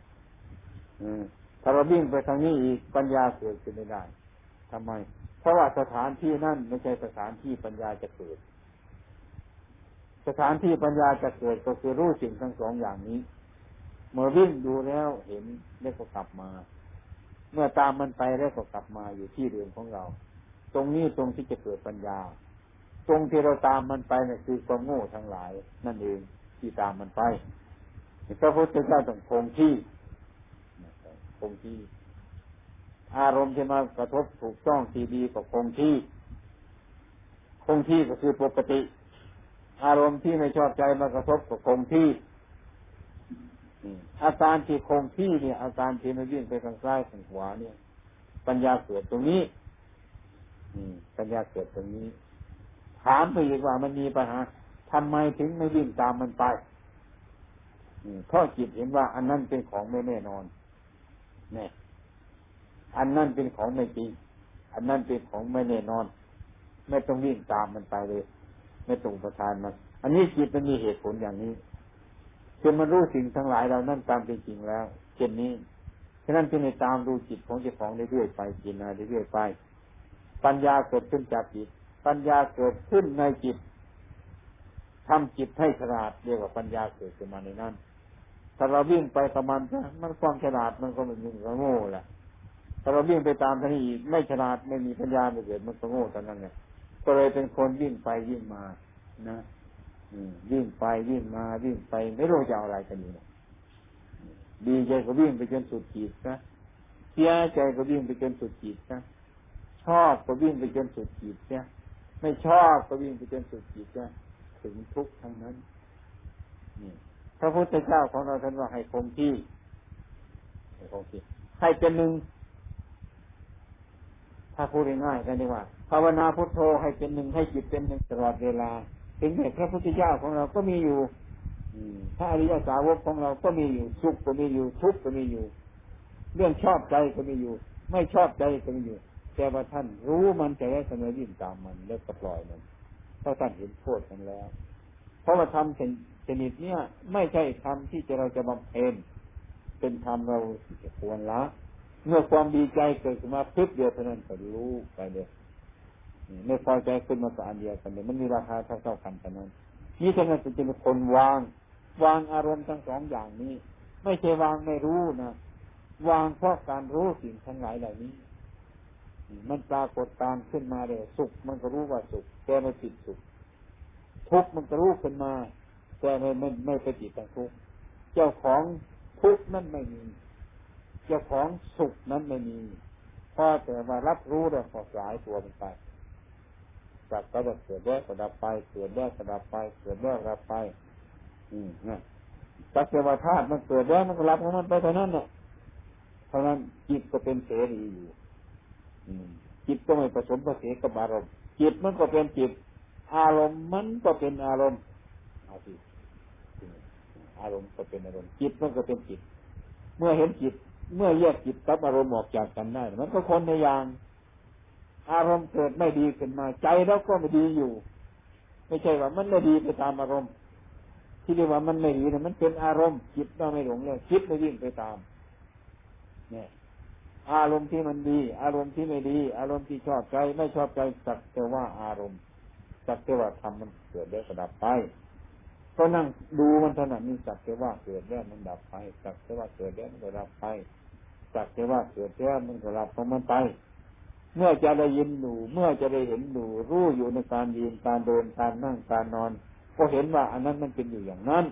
ถ้าเราวิ่งไปทางนี้อีกปัญญาเกิดขึ้นไม่ได้ทำไมเพราะว่าสถานที่นั่นไม่ใช่สถานที่ปัญญาจะเกิดสถานที่ปัญญาจะเกิดก็คือรู้สิ่งทั้งสองอย่างนี้เมื่อวิ่งดูแล้วเห็นแล้วก็กลับมาเมื่อตามมันไปแล้วก็กลับมาอยู่ที่เดิมของเราตรงนี้ตรงที่จะเกิดปัญญาตรงที่เราตามมันไปนั่นคือความโง่ทั้งหลายนั่นเองที่ตามมันไปพระพุทธเจ้าต้องคงที่คงที่อารมณ์ที่มากระทบถูกต้องที่ดีก็คงที่คงที่ก็คือปกติอารมณ์ที่ไม่ชอบใจมากระทบก็คงที่อาการที่คงที่เนี่ยอาการที่ไม่วิ่งไปทางซ้ายทางขวาเนี่ยปัญญาเกิดตรงนี้ปัญญาเกิดตรงนี้ถามไปอีกว่ามันมีปัญหาทำไมถึงไม่วิ่งตามมันไปเพราะจิตเห็นว่าอันนั้นเป็นของไม่แน่นอนเนี่ยอันนั้นเป็นของไม่จริงอันนั้นเป็นของไม่แน่นอนไม่ต้องวิ่งตามมันไปเลยไม่ต้องประทานมันอันนี้จิตมันมีเหตุผลอย่างนี้จนมันรู้สิ่งทั้งหลายเรานั่นตามเป็นจริงแล้วเช่นนี้ฉะนั้นจึงให้ตามดูจิตของเจ้าของเรื่อยๆไปกินอะไรเรื่อยๆไปปัญญาเกิดขึ้นจากจิตปัญญาเกิดขึ้นในจิตทำจิตให้ฉลาดเรียกว่าปัญญาเกิดขึ้นมาในนั้นถ้าเราวิ่งไปกับมันมันความฉลาดมันก็มันยิ่งโง่แหละถ้าเราวิ่งไปตามท่านี้อีกไม่ฉลาดไม่มีปัญญาไม่เกิดมันก็โง่ตอนนั้นไงก็เลยเป็นคนวิ่งไปวิ่งมานะวิ่งไปวิ่งมาวิ่งไปไม่รู้จะเอาอะไรกันอยู่ดีใจก็วิ่งไปจนสุดขีดนะเสียใจก็วิ่งไปจนสุดขีดนะชอบก็วิ่งไปจนสุดขีดเนี่ยไม่ชอบก็วิ่งไปจนสุดจิตนะถึงทุกข์ทั้งนั้นนี่พระพุทธเจ้าของเราท่านว่าให้คงที่ให้คงที่ให้เป็นหนึ่งถ้าพูดง่ายๆกันดีว่าภาวนาพุทโธให้เป็นหนึ่งให้จิตเป็นหนึ่งตลอดเวลาถึงแม้พระพุทธเจ้าของเราก็มีอยู่ถ้าอริยสาวกของเราก็มีอยู่สุขก็มีอยู่ทุกข์ก็มีอยู่เรื่องชอบใจก็มีอยู่ไม่ชอบใจก็มีอยู่แต่ว่าท่านรู้มันแต่แล้วเสมอยิ่งตามมันแล้วก็ปล่อยมันเพราะท่านเห็นโทษมันแล้วเพราะว่าธรรมชนิดเนี้ยไม่ใช่ธรรมที่จะเราจะบำเพ็ญเป็นธรรมเราที่จะควรละเมื่อความดีใจเกิดขึ้นมาพึบเดียวเท่านั้นก็รู้ไปเลยไม่พอใจขึ้นมาก็อันเดียวกันเลยมันมีราคาเท่าๆกันเท่านั้นนี่ฉะนั้นจึงเป็นคนวางวางอารมณ์ทั้งสองอย่างนี้ไม่ใช่วางไม่รู้นะวางเพราะการรู้สิ่งทั้งหลายเหล่านี้มันปรากฏการขึ้นมาเลยสุขมันก็รู้ว่าสุขแต่ไม่ติดสุขทุกข์มันก็รู้ขึ้นมาแต่ไม่ไม่ไม่ไปติดกับทุกข์เจ้าของทุกข์นั้นไม่มีเจ้าของสุขนั้นไม่มีพอแต่ว่ารับรู้แล้วก็สลายตัวมันไปจากก็จะเกิดแยกกระดับไปเกิดแยกกระดับไปเกิดแยกกระดับไปอืมนะสักแต่ว่าธาตุมันเกิดแล้วมันก็รับของมันไปเท่านั้นเนี่ยเพราะนั้นจิตก็เป็นเสรีอยู่จิตก็ไม่ผสมผสานกับอารมณ์จิตมันก็เป็นจิตอารมณ์มันก็เป็นอารมณ์เอาสิอารมณ์ก็เป็นอารมณ์จิตมันก็เป็นจิตเมื่อเห็นจิตเมื่อแยกจิตกับอารมณ์ออกจากกันได้มันก็คนในอย่างอารมณ์เกิดไม่ดีขึ้นมาใจแล้วก็ไม่ดีอยู่ไม่ใช่ว่ามันไม่ดีไปตามอารมณ์ที่เรียกว่ามันไม่ดีเนี่ยมันเป็นอารมณ์จิตเราไม่หลงเลยจิตไม่วิ่งไปตามเนี่ยอารมณ์ที่มันดีอารมณ์ที่ไม่ดีอารมณ์ที่ชอบใจไม่ชอบใจสักแต่ว่าอารมณ์สักแต่ว่าทำมันเกิดแล้วก็ดับไปก็นั่งดูมันถนัดนี่สักแต่ว่าเกิดแล้วมันดับไปสักแต่ว่าเกิดแล้วมันก็ดับไปสักแต่ว่าเกิดแล้วมันก็ดับของมันไปเมื่อจะได้ยินดูเมื่อจะได้เห็นดูรู้อยู่ในการยืนการเดินการนั่งการนอนก็เห็นว่าอันนั้นมันเป็นอยู่อย่างนั้น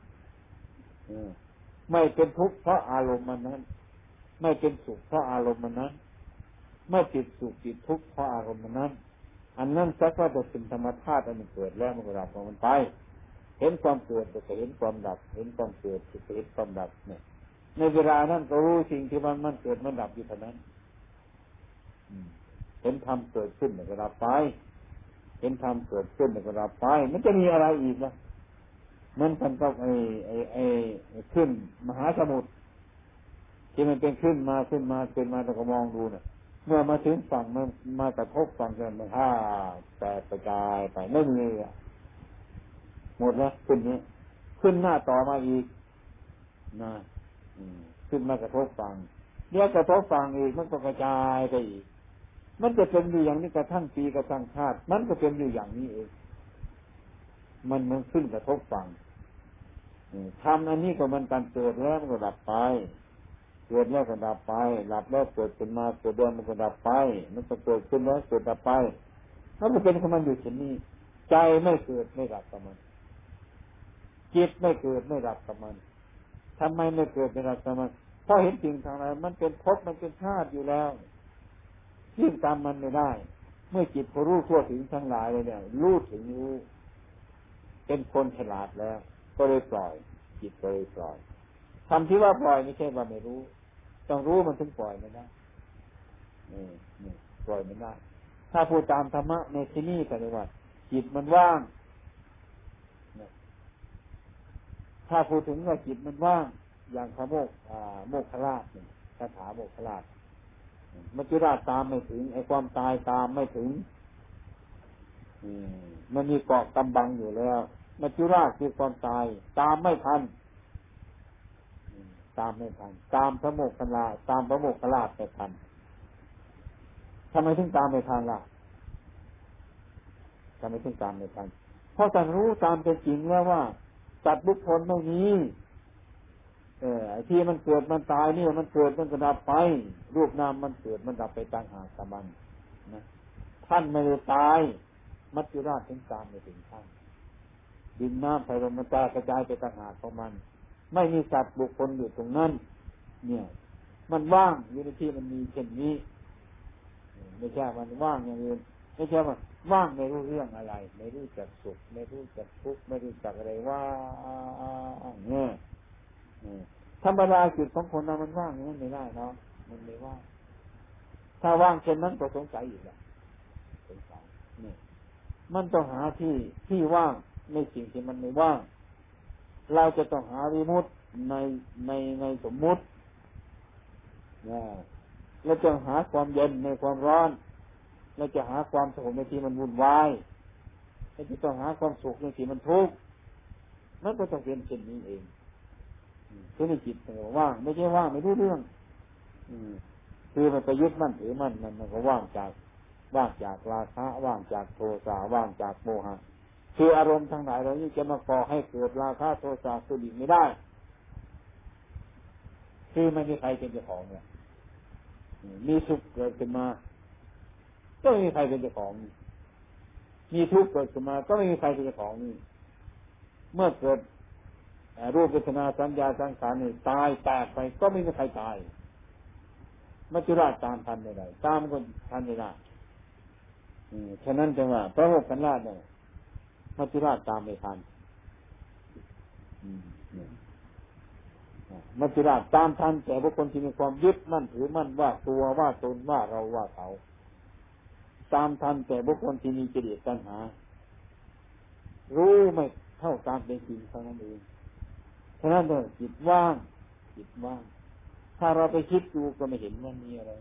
ไม่เป็นทุกข์เพราะอารมณ์มันนั้นไม่เป็นสุขเพราะอารมณ์มันนั้นไม่ติดสุขติดทุกข์เพราะอารมณ์มันนั้นอันนั้นสักว่าจะเป็นธรรมชาติอันมันเกิดแล้วมันก็ดับของมันไปเห็นความเกิดก็เห็นความดับเห็นความเกิดก็เห็นความดับเนี่ยในเวลานั้นก็รู้สิ่งที่มันมันเกิดมันดับอยู่เท่านั้นเห็นธรรมเกิดขึ้นมันก็ดับไปเห็นธรรมเกิดขึ้นมันก็ดับไปมันจะมีอะไรอีกล่ะมันกันก็ไอ้ไอ้ไอ้ขึ้นมหาสมุทรที่มันเป็นขึ้นมาขึ้นมาขึ้นมาเราก็มองดูเนี่ยเมื่อมาถึงฝั่งมันมากระทบฝั่งกันมันฮ่าแตกกระจายไปไม่มีอ่ะหมดแล้วขึ้นนี้ขึ้นหน้าต่อมาอีกนะขึ้นมากระทบฝั่งเดี๋ยวกระทบฝั่งอีกมันก็กระจายไปอีกมันจะเป็นอยู่อย่างนี้กระทั่งปีกระทั่งชาติมันก็เป็นอยู่อย่างนี้เองมันมันขึ้นกระทบฝั่งทำอันนี้ก็มันการเกิดแล้วมันก็ดับไปเกิดแล้วก็ดับไปดับแล้วเกิดขึ้นมาเกิดแล้วมันก็ดับไปมันก็เกิดขึ้นแล้วเกิดดับไปแล้วมันเป็นของมันอยู่เช่นนี้ใจไม่เกิดไม่ดับกับมันจิตไม่เกิดไม่ดับกับมันทำไมไม่เกิดไม่ดับกับมันเพราะเห็นสิ่งทางไหนมันเป็นภพมันเป็นชาติอยู่แล้วยิ่งตามมันไม่ได้เมื่อจิตพอรู้ทั่วถึงทั้งหลายเลยเนี่ยรู้ถึงรู้เป็นคนฉลาดแล้วก็เลยปล่อยจิตก็เลยปล่อยทำที่ว่าปล่อยไม่ใช่ว่าไม่รู้ต้องรู้มันถึงปล่อยมันได้นี่นี่ปล่อยมันได้ถ้าพูดตามธรรมะในที่นี้ก็เลยว่าจิตมันว่างถ้าพูดถึงว่าจิตมันว่างอย่างพระโมกอ่าโมกขราชเนี่ยคาถาโมกขราชมัจจุราชตามไม่ถึงไอ้ความตายตามไม่ถึงมันมีเกาะกำบังอยู่แล้วมัจจุราชคือความตายตามไม่ทันตามไม่ทันตามพระโมกขลาตามพระโมกขลาชไม่ทันทำไมถึงตามไม่ทันล่ะทำไมถึงตามไม่ทันเพราะท่านรู้ตามเป็นจริงแล้วว่าสัตว์บุคคลไม่มีเออไอ้ที่มันเกิดมันตายนี่มันเกิดมันก็ดับไปรูปนามมันเกิดมันดับไปต่างหากกับมันนะท่านไม่ได้ตายมัจจุราชถึงตามไม่ถึงท่านดินน้ำไฟลมมันแตกกระจายไปต่างหากของมันไม่มีสัตว์บุคคลอยู่ตรงนั้นเนี่ยมันว่างอยู่ในที่มันมีเช่นนี้ไม่ใช่มันว่างอย่างอื่นไม่ใช่ว่าว่างไม่รู้เรื่องอะไรไม่รู้จักสุขไม่รู้จักทุกข์ไม่รู้จักอะไรว่างเนี่ยธรรมดาจิตของคนเรามันว่างอย่างนั้นไม่ได้เนาะมันไม่ว่างถ้าว่างเช่นนั้นก็สงสัยอีกแล้วสงสัยนี่มันต้องหาที่ที่ว่างในสิ่งที่มันไม่ว่างเราจะต้องหาวิมุตติในในในสมมุตินะเราจะหาความเย็นในความร้อนเราจะหาความสงบในที่มันวุ่นวายเราจะต้องหาความสุขในที่มันทุกข์นั่นก็ต้องเป็นเช่นนี้เองคือในจิตมันว่างไม่ใช่ว่างไม่รู้เรื่องคือมันไปยึดมั่นถือมั่นมันมันก็ว่างจากว่างจากราคะว่างจากโทสะว่างจากโมหะคืออารมณ์ทั้งหลายเรานี่จะมาก่อให้เกิดราคะโทสะสุดิไม่ได้คือไม่มีใครเป็นเจ้าของเนี่ยมีสุขเกิดขึ้นมาก็ไม่มีใครเป็นเจ้าของมีทุกข์เกิดขึ้นมาก็ไม่มีใครเป็นเจ้าของนี่เมื่อเกิดรูปเวทนาสัญญาสังขารนี่ตายแตกไปก็ไม่มีใครตายมัจจุราชตามทันไม่ได้ตามก็ทันไม่ได้ฉะนั้นจึงว่าพระโมคคัลลาภเนี่ยมัจจุราชตามไม่ทันมัจจุราชตามทันแต่บุคคลที่มีความยึดมั่นถือมั่นว่าตัวว่าตนว่าเราว่าเขาตามทันแต่บุคคลที่มีกิเลสตัณหารู้ไม่เท่าตามเป็นจริงเท่านั้นเองฉะนั้นเนี่ยจิตว่างจิตว่างถ้าเราไปคิดดูก็ไม่เห็นว่ามีอะไร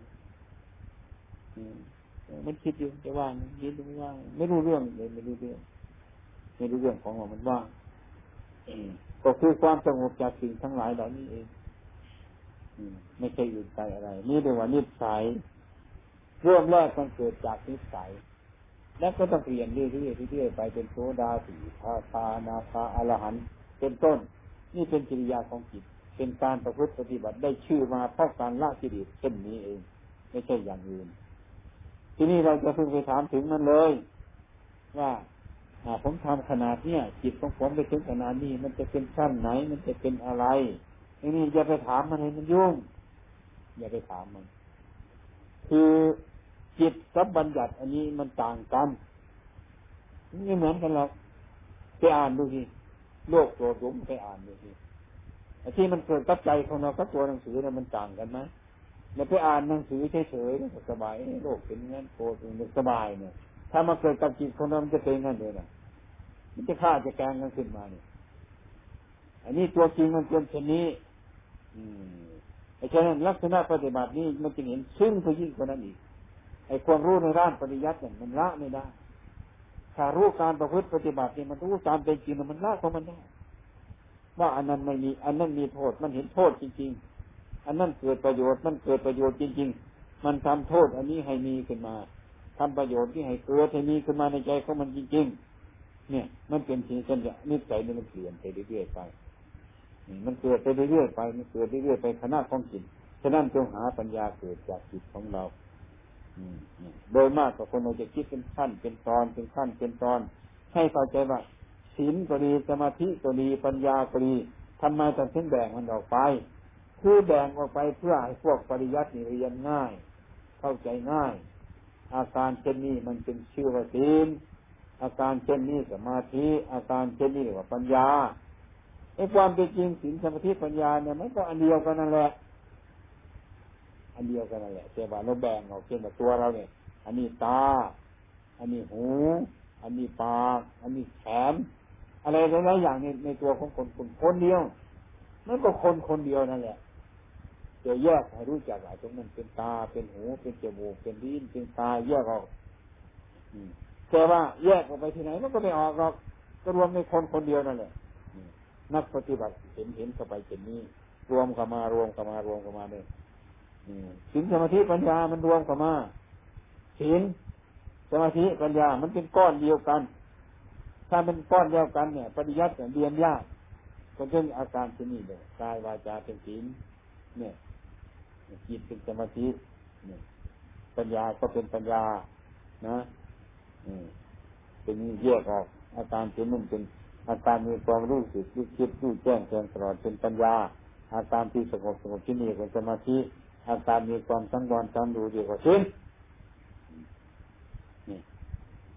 มันคิดอยู่จะว่างคิดไม่ว่างไม่รู้เรื่องเลยไม่รู้เรื่องไม่รู้เรื่องของเรามันว่างก็คือความสงบจากสิ่งทั้งหลายเหล่านี้เองไม่ใช่อื่นไกลอะไรนี่เรียกว่านิสัยเริ่มแรกมันเกิดจากนิสัยแล้วก็ต้องเปลี่ยนเรื่อยๆเรื่อยๆไปเป็นโสดาสีทาตานาคาอรหันต์เป็นต้นนี่เป็นกิริยาของจิตเป็นการประพฤติปฏิบัติได้ชื่อมาเพราะการละกิเลสเช่นนี้เองไม่ใช่อย่างอื่นทีนี้เราจะเพิ่งไปถามถึงมันเลยว่าผมทำขนาดเนี้ยจิตของผมไปถึงขนาดนี้มันจะเป็นขั้นไหนมันจะเป็นอะไรทีนี้อย่าไปถามมันให้มันยุ่งอย่าไปถามมันคือจิตกับบัญญัติอันนี้มันต่างกันไม่เหมือนกันหรอกไปอ่านดูสิโลกโกรธหลงไปอ่านดูสิไอ้ที่มันเกิดกับใจของเรากับตัวหนังสือเนี่ยมันต่างกันไหมเราไปอ่านหนังสือเฉยๆแล้วสบายโลกเป็นงั้นโกรธเป็นสบายเนี่ยถ้ามาเกิดกับจิตของเรามันจะเป็นงั้นเลยนะมันจะฆ่าจะแกงกันขึ้นมาเนี่ยอันนี้ตัวจริงมันเป็นเช่นนี้อืมไอ้ฉะนั้นลักษณะปฏิบัตินี้มันจึงเห็นซึ่งไปยิ่งกว่านั้นอีกไอ้ความรู้ในด้านปริยัติเนี่ยมันละไม่ได้ถ้ารู้การประพฤติปฏิบัติเนี่ยมันรู้ตามเป็นจริงมันละของมันได้ว่าอันนั้นไม่มีอันนั้นมีโทษมันเห็นโทษจริงๆอันนั้นเกิดประโยชน์มันเกิดประโยชน์จริงๆมันทำโทษอันนี้ให้มีขึ้นมาทำประโยชน์ที่ให้เกิดให้มีขึ้นมาในใจของมันจริงๆเนี่ยมันเป็นสิ่งสัญญานิสัยนี่มันเปลี่ยนไปเรื่อยๆไปมันเกิดไปเรื่อยๆไปมันเกิดเรื่อยๆไปขณะของจิตฉะนั้นจงหาปัญญาเกิดจากจิตของเราโดยมากกับคนเราจะคิดเป็นขั้นเป็นตอนเป็นขั้นเป็นตอนให้เข้าใจว่าศีลก็ดีสมาธิก็ดีปัญญาก็ดีทำไมต้องถึงแบ่งมันออกไปคือแบ่งออกไปเพื่อให้พวกปริยัตินี่เรียนง่ายเข้าใจง่ายอาการเช่นนี้มันเป็นชื่อว่าศีลอาการเช่นนี้สมาธิอาการเช่นนี้เรียกว่าปัญญาไอ้ความเป็นจริงศีลสมาธิปัญญาเนี่ยมันก็อันเดียวกันนั่นแหละอันเดียวกันนั่นแหละแต่ว่าเราแบ่งออกเช่นว่าตัวเราเนี่ยอันนี้ตาอันนี้หูอันนี้ปากอันนี้แขนอะไรหลายๆอย่างในในตัวของคนคนคนเดียวนั่นก็คนคนเดียวนั่นแหละเดี๋ยวแยกให้รู้จักว่าตรงนั้นเป็นตาเป็นหูเป็นจมูกเป็นลิ้นเป็นกายแยกออกแต่ว่าแยกออกไปที่ไหนมันก็ไม่ออกหรอกก็รวมในคนคนเดียวนั่นแหละนักปฏิบัติเห็นเห็นเข้าไปเช่นนี้รวมเข้ามารวมเข้ามารวมเข้ามาเนี่ยศีลสมาธิปัญญามันรวมเข้ามาศีลสมาธิปัญญามันเป็นก้อนเดียวกันถ้าเป็นก้อนเดียวกันเนี่ยปฏิยัติเรียนยากก็เรื่องอาการที่นี่เลยกายวาจาเป็นศีลเนี่ยจิตเป็นสมาธิเนี่ยปัญญาก็เป็นปัญญานะเป็นแยกออกอาการที่นุ่มเป็นอาการมีความรู้สึกรู้คิดรู้แจ้งแทงตลอดเป็นปัญญาอาการที่สงบสงบที่นี่เป็นสมาธิอาการมีความสังวรสังดูเดียวกับศีลนี่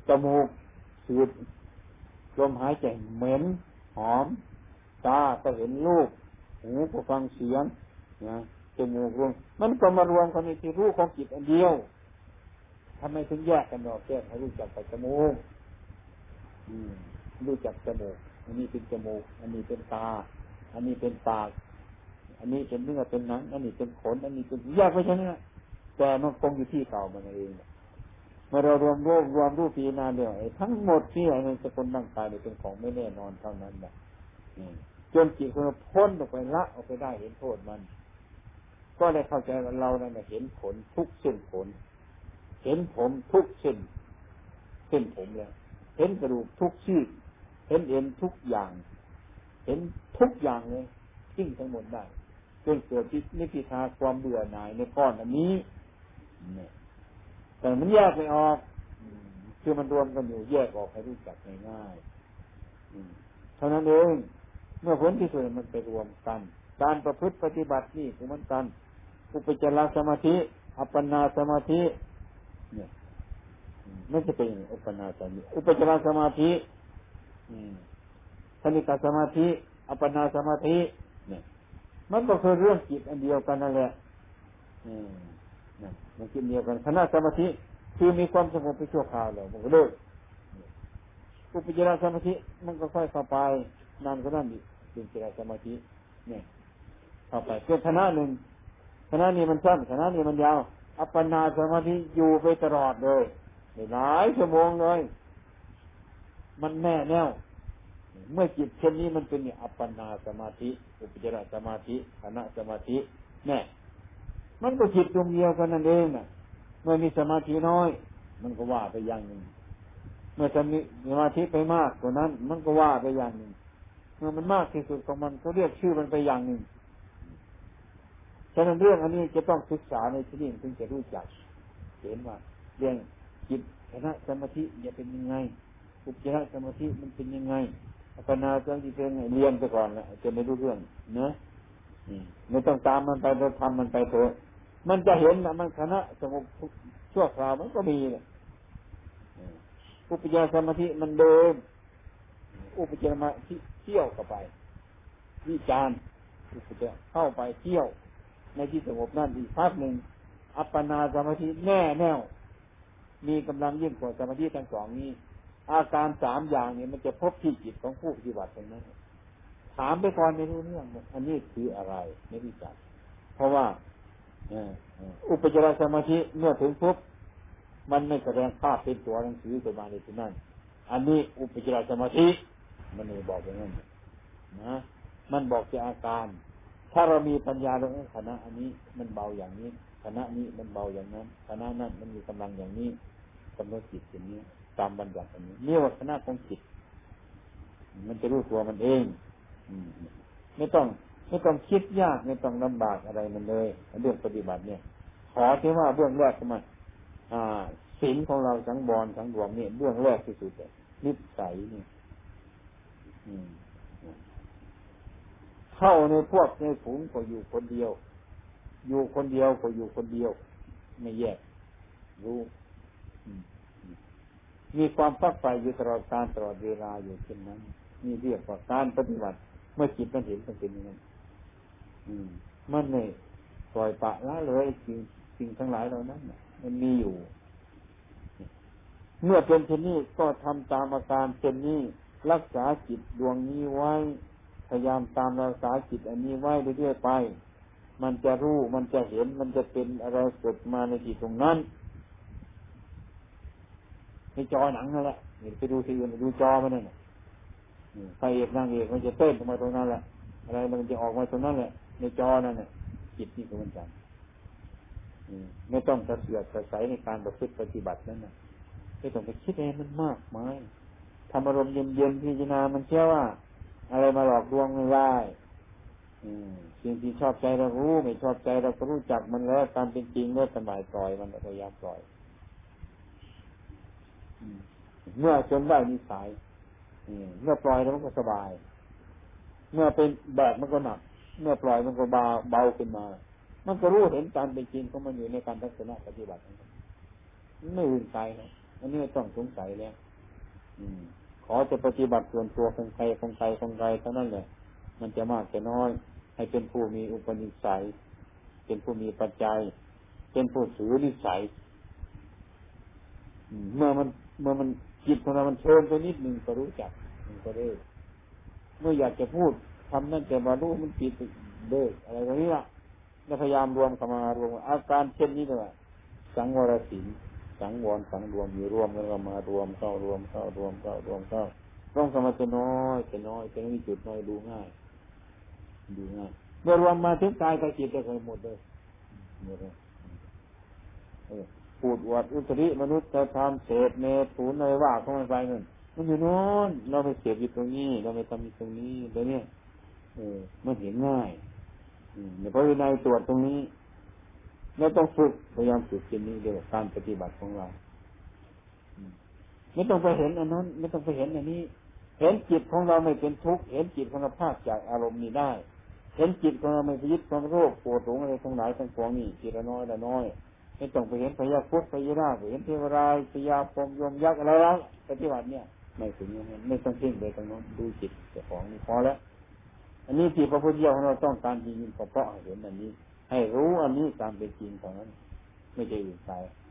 จมูกสูดลมหายใจเหม็นหอมตาก็เห็นรูปหูก็ฟังเสียงนะจมูกรวมมันก็มารวมกันในที่รู้ของจิตอันเดียวทำไมถึงแยกกันออกแยกให้รู้จักแต่จมูกรู้จักจมูกอันนี้เป็นจมูกอันนี้เป็นตาอันนี้เป็นปากอันนี้เป็นเนื้อเป็นหนังอันนี้เป็นขนอันนี้เป็นแยกไปใช่ไหมแต่มันคงอยู่ที่เก่ามันเองเมื่อเรารวมรวมรวมรูปปีนาเดียวทั้งหมดที่ในสกุลร่างกายเป็นของไม่แน่นอนเท่านั้นแหละจนจิตเราพ้นออกไปละออกไปได้เห็นโทษมันก็ได้เข้าใจว่าเราเนี่ยเห็นผลทุกเส้นผลเห็นผมทุกเส้นเส้นผมแล้วเห็นกระดูกทุกซี่เห็นเอ็นทุกอย่างเห็นทุกอย่างเลยทิ้งทั้งหมดได้จนเกิดนิพพิทาความเบื่อหน่ายในก้อนอันนี้แต่มันแยกไม่ออกคือมันรวมกันอยู่แยกออกให้รู้จักง่ายๆเท่านั้นเองเมื่อผลที่สุดมันไปรวมกันการประพฤติปฏิบัตินี่คือมันกันอุปจารสมาธิอัปปนาสมาธิเนี่ยไม่จะเป็นอุปปนาสมาธิอุปจารสมาธิคณิกาสมาธิอัปปนาสมาธิเนี่ยมันก็คือเรื่องจิตอันเดียวกันนั่นแหละนั่นมันจิตเดียวกันคณะสมาธิคือมีความสงบไปชั่วคราวแล้วมันก็เลิกอุปจารสมาธิมันก็ค่อยเข้าไปนานก็นั่นอีกเป็นจิตสมาธิเนี่ยเข้าไปเป็นคณะหนึ่งคณะนี้มันสั้นคณะนี้มันยาวอัปปนาสมาธิอยู่ไปตลอดเลยหลายชั่วโมงเลยมันแน่แน่วเมื่อจิตเช่นนี้มันเป็นอัปปนาสมาธิอุปจารสมาธิคณะสมาธิแน่มันก็จิตดวงเดียวกันนั่นเองน่ะเมื่อมีสมาธิน้อยมันก็ว่าไปอย่างหนึ่งเมื่อจะมีสมาธิไปมากกว่านั้นมันก็ว่าไปอย่างหนึ่งเมื่อมันมากที่สุดของมันก็เรียกชื่อมันไปอย่างหนึ่งฉะนั้นเรื่องอันนี้จะต้องศึกษาในที่นี้ถึงจะรู้จักเห็นว่าเรื่องจิตคณะสมาธิจะเป็นยังไงอุปจารสมาธิมันเป็นยังไงอัปปนาสมาธิเป็นยังไงเรียนไปก่อนแหละจะไม่รู้เรื่องเนอะไม่ต้องตามมันไปเราทำมันไปเถอะมันจะเห็นนะมันคณะสงบชั่วคราวมันก็มีเนี่ยอุปจารสมาธิมันเดินอุปจารสมาธิเที่ยวเข้าไปวิจารอุปจารเข้าไปเที่ยวในที่สงบนั่นอีกพักหนึ่งอัปปนาสมาธิแน่แน่วมีกำลังยิ่งกว่าสมาธิทั้งสองนี้อาการสามอย่างนี้มันจะพบที่จิตของผู้ปฏิบัติตรงนั้นถามไปก่อนไม่รู้เรื่องอันนี้คืออะไรไม่รู้จักเพราะว่าอุปจารสมาธิเมื่อถึงปุ๊บมันไม่แสดงภาพเป็นตัวหนังสือขึ้นมาในที่นั้นอันนี้อุปจารสมาธิมันไม่บอกอย่างนั้นนะมันบอกที่อาการถ้าเรามีปัญญาเราคณะอันนี้มันเบาอย่างนี้คณะนี้มันเบาอย่างนั้นคณะนั้นมันมีกำลังอย่างนี้กำลังจิตอย่างนี้ตามบัญญัติอันนี้นี่ว่าคณะของจิตมันจะรู้ตัวมันเองไม่ต้องไม่ต้องคิดยากไม่ต้องลำบากอะไรมันเลยเรื่องปฏิบัติเนี่ยขอที่ว่าเบื้องแรกขึ้นมาศีลของเราสังวรสังรวมเนี่ยเบื้องแรกที่สุดเลยนิสัยนี่เข้าในพวกในฝูงก็อยู่คนเดียวอยู่คนเดียวก็อยู่คนเดียวไม่แยกรู้มีความฝักใฝ่อยู่ตลอดการตลอดเวลาอยู่เช่นนั้นนี่เรียกว่าการปฏิบัติเมื่อจิตมันเห็นมันเป็นอย่างนั้นมันไม่ปล่อยปะละเลยสิ่งสิ่งทั้งหลายเหล่านั้นมันมีอยู่เมื่อเป็นเช่นนี้ก็ทำตามอาการเช่นนี้รักษาจิตดวงนี้ไว้พยายามตามรักษาจิตอันนี้ไว้เรื่อยๆไปมันจะรู้มันจะเห็นมันจะเป็นอะไรเกิดมาในจิตตรงนั้นในจอหนังนั่นแหละไปดูทีอื่นไปดูจอมันนั่นแหละพระเอกนางเอกมันจะเต้นออกมาตรงนั้นแหละอะไรมันจะออกมาตรงนั้นแหละในจอนั่นแหละจิตนี่ก็เหมือนกันไม่ต้องกระเสือกกระใสในการประพฤติปฏิบัตินั่นนะไม่ต้องไปคิดเองมันมากมายทำอารมณ์เย็นๆพิจารณามันเชื่อว่าอะไรมาหลอกลวงไม่ได้สิ่งที่ชอบใจเรารู้ไม่ชอบใจเราก็รู้จักมันแล้วตามเป็นจริงเมื่อสมัยปล่อยมันพยายามปล่อยเมื่อจนได้นิสัยเมื่อปล่อยแล้วมันก็สบายเมื่อเป็นแบกมันก็หนักเมื่อปล่อยมันก็เบาเบาขึ้นมามันก็รู้เห็นตามเป็นจริงของมันอยู่ในการทัศนะปฏิบัติไม่อื่นไกลนะอันนี้ไม่ต้องสงสัยแล้วอืมขอจะปฏิบัติส่วนตัวของใครของใครของใครเท่านั้นแหละมันจะมากจะน้อยให้เป็นผู้มีอุปนิสัยเป็นผู้มีปัจจัยเป็นผู้ถือนิสัยเมื่อมันเมื่อมันจิตของเรามันเชิญไปนิดหนึ่งก็รู้จักมันก็เด้อเมื่ออยากจะพูดทำนั่นจะมารู้มันจิตเด้ออะไรแบบนี้ล่ะแล้วพยายามรวมเข้ามารวมอาการเช่นนี้เลยสังวรศีลสังวรสังรวมอยู่รวมแล้วก็มารวมเข้ารวมเข้ารวมเข้ารวมเข้าต้องสมาธิน้อยจะน้อยจะไม่มีจุดน้อยดูง่ายดูง่ายเมื่อรวมมาถึงกายกับจิตจะเคยหมดเลยหมดเลยพูดอวดอุตริมนุษย์จะทำเศษเมถุนอะไรว่าเข้าไปนั่นมันอยู่โน้นเราไปเสียบอยู่ตรงนี้เราไปทำอยู่ตรงนี้แล้วเนี่ยเออมันเห็นง่ายในพระวินัยตรวจตรงนี้เราต้องฝึกพยายามฝึกเช่นนี้เดี๋ยวการปฏิบัติของเราไม่ต้องไปเห็นอันนั้นไม่ต้องไปเห็นอันนี้เห็นจิตของเราไม่เป็นทุกข์เห็นจิตของเราภาคจากอารมณ์นี้ได้เห็นจิตของเราไม่ไปยึดความโรคปวดหลงอะไรทั้งหลายทั้งปวงนี่จิตละน้อยละน้อยไม่ต้องไปเห็นพยาพุทธพยาราชเห็นเทวรายพยาพรหมยมยักษ์อะไรแล้วปฏิบัติเนี่ยไม่ถึงอย่างนั้นไม่ต้องเพ่งไปตรงนั้นดูจิตเจ้าของนี่พอแล้วอันนี้ที่พระพุทธเจ้าของเราต้องการจริงๆเพราะเห็นอันนี้ให้รู้อันนี้ตามเป็นจริงของนั้นไม่ใช่อื่นใด